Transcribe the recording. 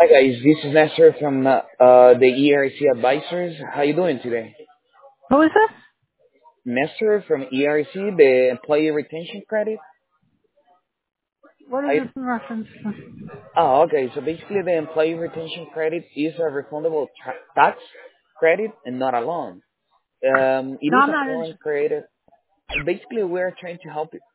Hi guys, this is Nestor from the ERC Advisors. How you doing today? Who is this? Nestor from ERC, the Employee Retention Credit. What is How this in reference to? okay. So basically, the Employee Retention Credit is a refundable tax credit and not a loan. It No, is I'm a not program interested. created. Basically, we're trying to help